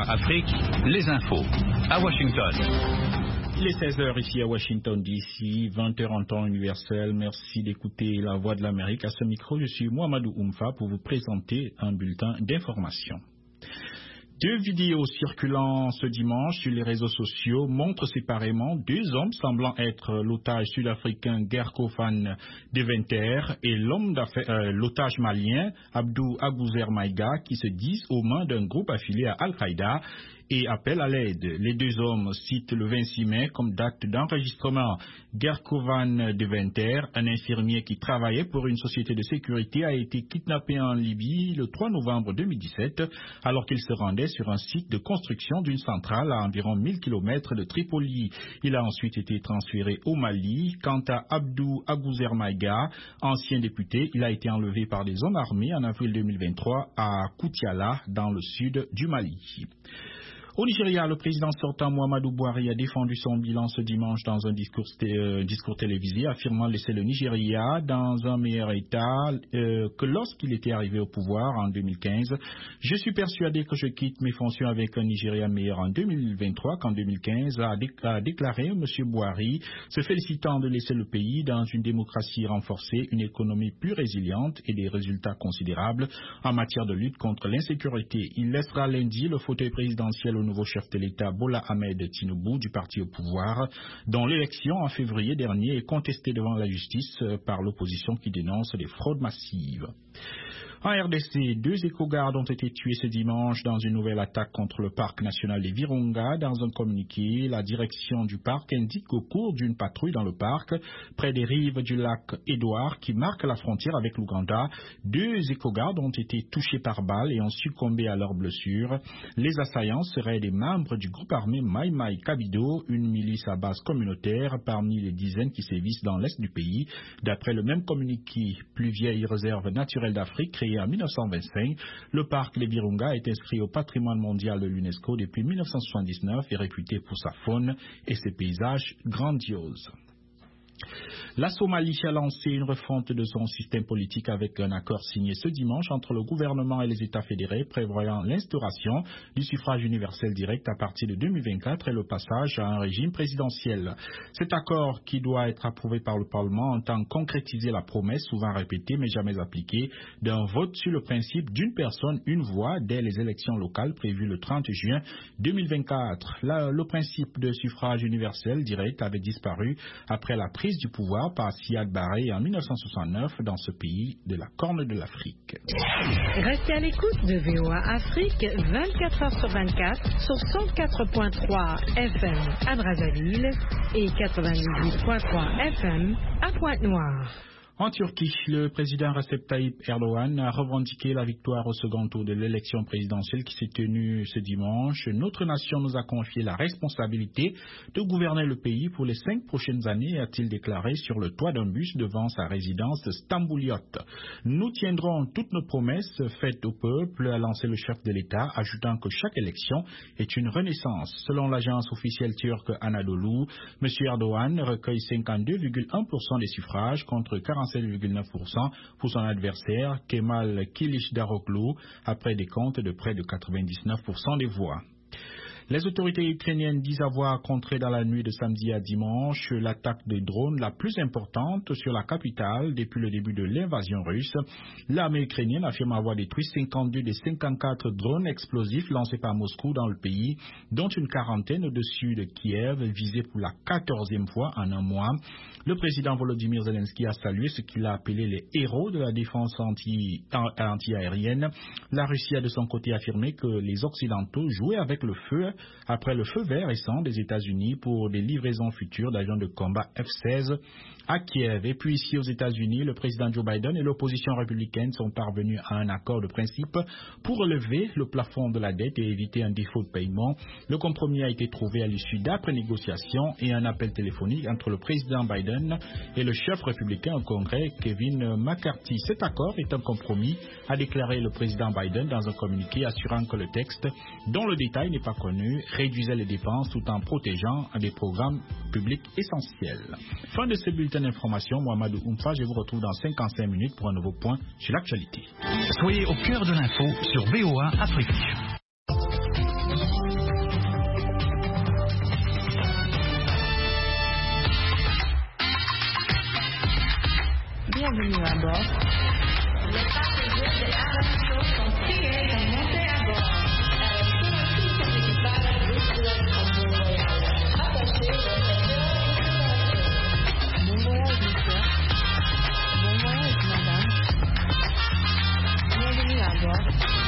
Afrique, les infos. À Washington. Il est 16h ici à Washington DC, 20h en temps universel. Merci d'écouter La Voix de l'Amérique. À ce micro, je suis Mohamedou Oumfa pour vous présenter un bulletin d'information. Deux vidéos circulant ce dimanche sur les réseaux sociaux montrent séparément deux hommes semblant être l'otage sud-africain Gerkovan Deventer et l'otage malien Abdou Agouzer Maïga qui se disent aux mains d'un groupe affilié à Al-Qaïda et appellent à l'aide. Les deux hommes citent le 26 mai comme date d'enregistrement. Gerkovan Deventer, un infirmier qui travaillait pour une société de sécurité, a été kidnappé en Libye le 3 novembre 2017 alors qu'il se rendait sur un site de construction d'une centrale à environ 1000 km de Tripoli. Il a ensuite été transféré au Mali. Quant à Abdou Agouzer Maïga, ancien député, il a été enlevé par des hommes armés en avril 2023 à Koutiala, dans le sud du Mali. Au Nigeria, le président sortant Muhammadu Buhari a défendu son bilan ce dimanche dans un discours télévisé, affirmant laisser le Nigeria dans un meilleur état que lorsqu'il était arrivé au pouvoir en 2015. Je suis persuadé que je quitte mes fonctions avec un Nigeria meilleur en 2023 qu'en 2015, a déclaré M. Buhari, se félicitant de laisser le pays dans une démocratie renforcée, une économie plus résiliente et des résultats considérables en matière de lutte contre l'insécurité. Il laissera lundi le fauteuil présidentiel au nouveau chef de l'État Bola Ahmed Tinubu du parti au pouvoir, dont l'élection en février dernier est contestée devant la justice par l'opposition qui dénonce des fraudes massives. En RDC, 2 éco-gardes ont été tués ce dimanche dans une nouvelle attaque contre le parc national des Virunga. Dans un communiqué, la direction du parc indique qu'au cours d'une patrouille dans le parc, près des rives du lac Édouard, qui marque la frontière avec l'Ouganda, 2 éco-gardes ont été touchés par balle et ont succombé à leurs blessures. Les assaillants seraient des membres du groupe armé Mai Mai Kabido, une milice à base communautaire parmi les dizaines qui sévissent dans l'est du pays. D'après le même communiqué, plus vieille réserve naturelle d'Afrique créée en 1925, le parc des Virunga est inscrit au patrimoine mondial de l'UNESCO depuis 1979 et réputé pour sa faune et ses paysages grandioses. La Somalie a lancé une refonte de son système politique avec un accord signé ce dimanche entre le gouvernement et les États fédérés prévoyant l'instauration du suffrage universel direct à partir de 2024 et le passage à un régime présidentiel. Cet accord, qui doit être approuvé par le Parlement, entend concrétiser la promesse souvent répétée mais jamais appliquée d'un vote sur le principe d'une personne, une voix dès les élections locales prévues le 30 juin 2024. Le principe de suffrage universel direct avait disparu après la prise du pouvoir par Siad Barre en 1969 dans ce pays de la Corne de l'Afrique. Restez à l'écoute de VOA Afrique 24h/24 sur 104.3 FM à Brazzaville et 98.3 FM à Pointe-Noire. En Turquie, le président Recep Tayyip Erdogan a revendiqué la victoire au second tour de l'élection présidentielle qui s'est tenue ce dimanche. Notre nation nous a confié la responsabilité de gouverner le pays pour les 5 prochaines années, a-t-il déclaré sur le toit d'un bus devant sa résidence Stambouliot. Nous tiendrons toutes nos promesses faites au peuple, a lancé le chef de l'État, ajoutant que chaque élection est une renaissance. Selon l'agence officielle turque Anadolu, M. Erdogan recueille 52,1% des suffrages contre 47,9% pour son adversaire Kemal Kılıçdaroğlu après des comptes de près de 99% des voix. Les autorités ukrainiennes disent avoir contré dans la nuit de samedi à dimanche l'attaque de drones la plus importante sur la capitale depuis le début de l'invasion russe. L'armée ukrainienne affirme avoir détruit 52 des 54 drones explosifs lancés par Moscou dans le pays, dont une quarantaine au-dessus de Kiev, visés pour la 14e fois en un mois. Le président Volodymyr Zelensky a salué ce qu'il a appelé les héros de la défense anti-aérienne. La Russie a de son côté affirmé que les Occidentaux jouaient avec le feu après le feu vert récent des États-Unis pour des livraisons futures d'avions de combat F-16 à Kiev. Et puis ici aux États-Unis, le président Joe Biden et l'opposition républicaine sont parvenus à un accord de principe pour relever le plafond de la dette et éviter un défaut de paiement. Le compromis a été trouvé à l'issue d'après négociations et un appel téléphonique entre le président Biden et le chef républicain au Congrès, Kevin McCarthy. Cet accord est un compromis, a déclaré le président Biden dans un communiqué assurant que le texte, dont le détail n'est pas connu, réduisait les dépenses tout en protégeant des programmes publics essentiels. Fin de ce bulletin d'information, Mohamedou Oumfa, je vous retrouve dans 55 minutes pour un nouveau point sur l'actualité. Soyez au cœur de l'info sur VOA Afrique. à bord. Les passagers de Adam Show sont priés de monter à bord. Tous sont équipages de Bon voyage, monsieur. Bon voyage, madame. Bienvenue à bord.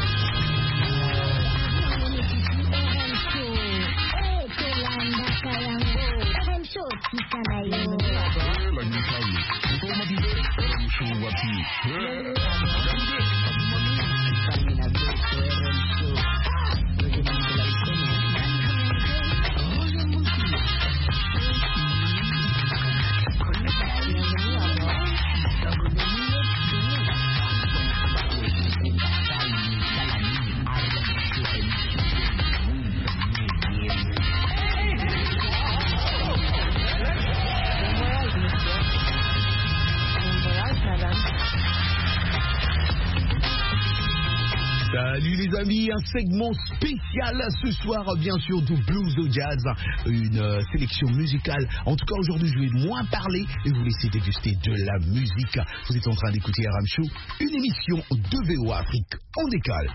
Salut les amis, un segment spécial ce soir, bien sûr, du blues au jazz, une sélection musicale. En tout cas, aujourd'hui, je vais moins parler et vous laisser déguster de la musique. Vous êtes en train d'écouter RM Show, une émission de VOA Afrique. On décale.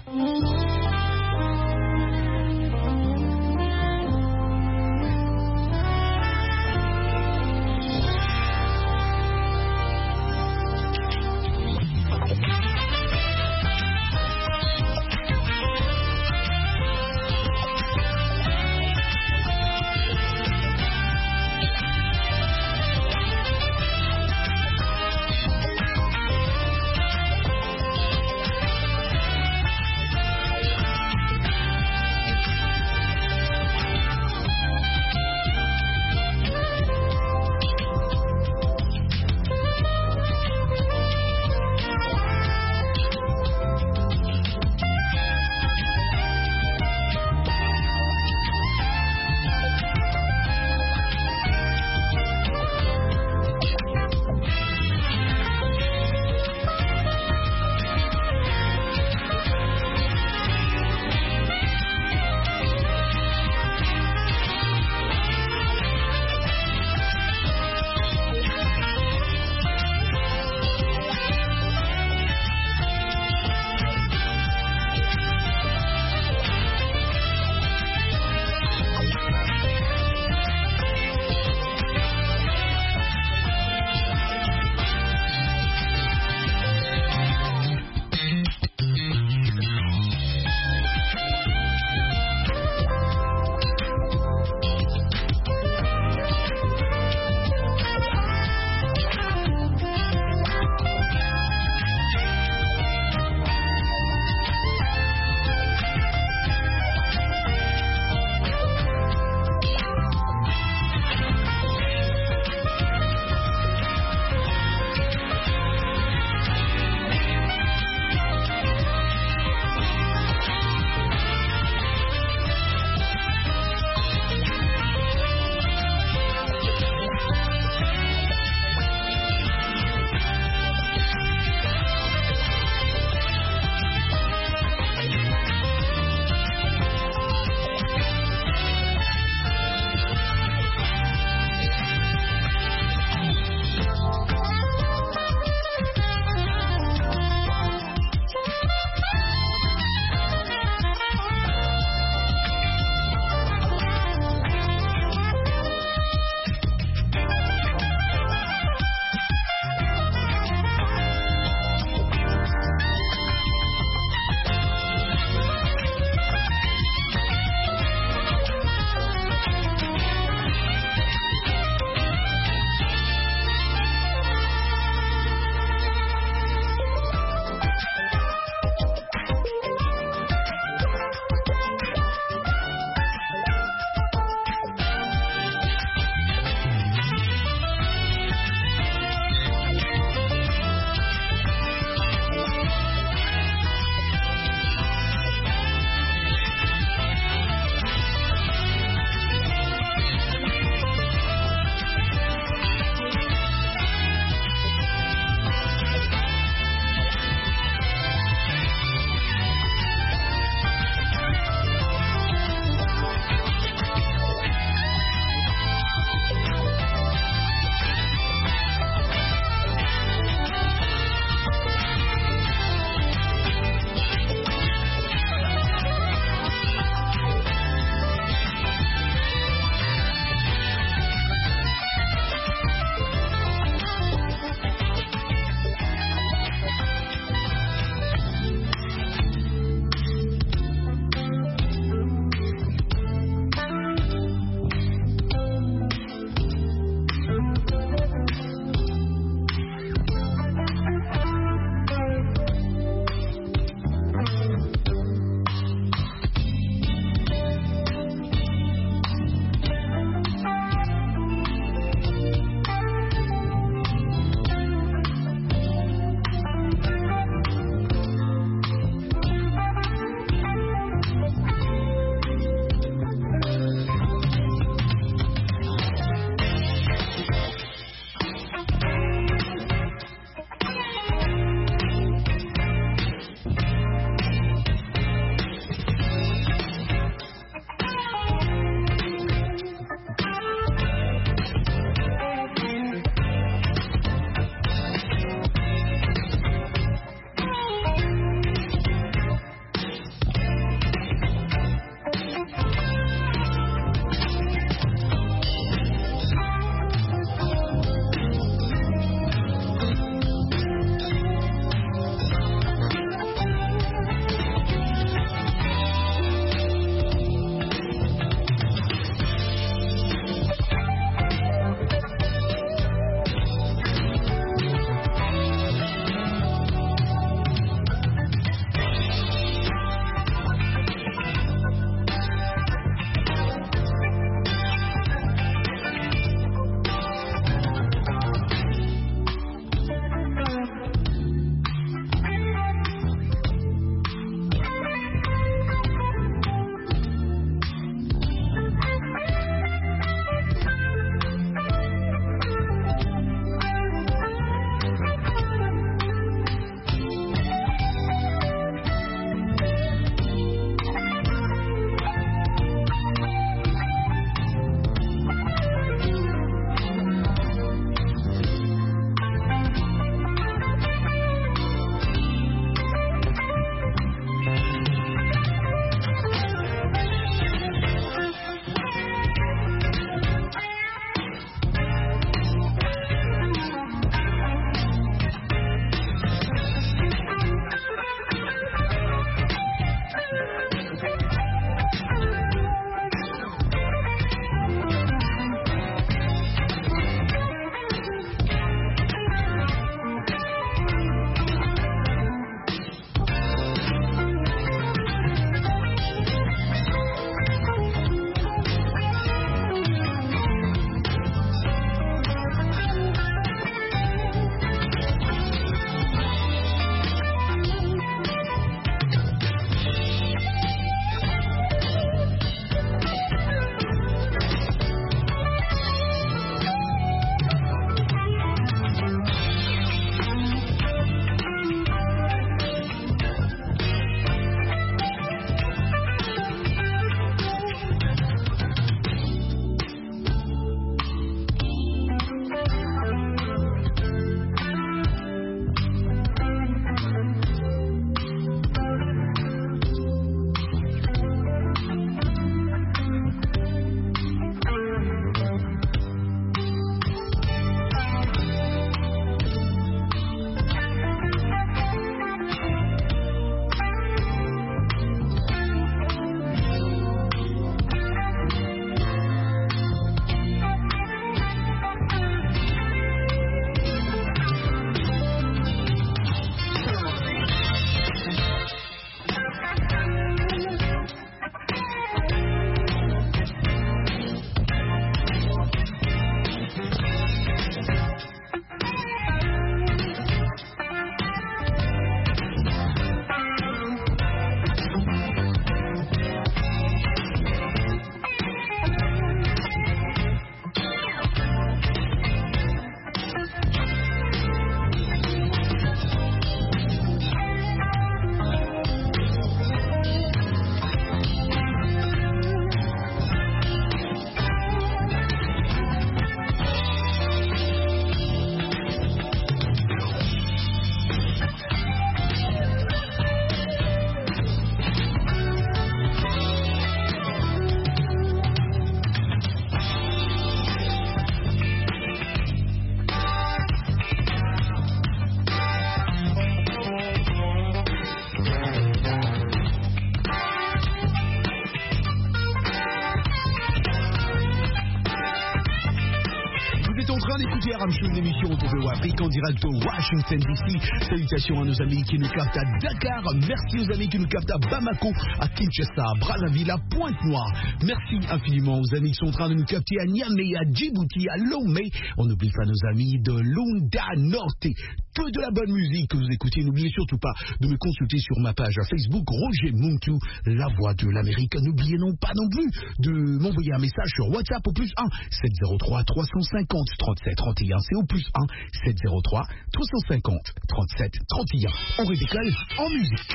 d'écouter Aramchou, une émission autour de Wapik en direct au Washington DC. Salutations à nos amis qui nous captent à Dakar. Merci aux amis qui nous captent à Bamako, à Kinshasa, à Brazzaville, à Pointe-Noire. Merci infiniment aux amis qui sont en train de nous capter à Niamey, à Djibouti, à Lomé. On n'oublie pas nos amis de Lunda Norte. Que de la bonne musique que vous écoutez. N'oubliez surtout pas de me consulter sur ma page Facebook Roger Muntu, la voix de l'Amérique. N'oubliez non pas non plus de m'envoyer un message sur WhatsApp au plus 1 703 350 37 31. C'est au plus 1 703 350 37 31. On redécolle en musique.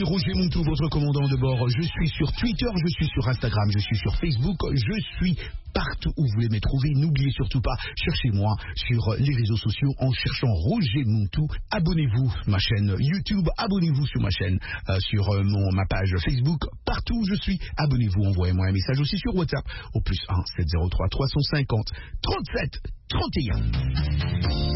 suis Roger Montou, votre commandant de bord. Je suis sur Twitter, je suis sur Instagram, je suis sur Facebook, je suis partout où vous voulez me trouver. N'oubliez surtout pas, cherchez-moi sur les réseaux sociaux en cherchant Roger Montou. Abonnez-vous ma chaîne YouTube, abonnez-vous sur ma chaîne, sur ma page Facebook. Partout où je suis, abonnez-vous, envoyez-moi un message aussi sur WhatsApp au +1 703 350 37 31.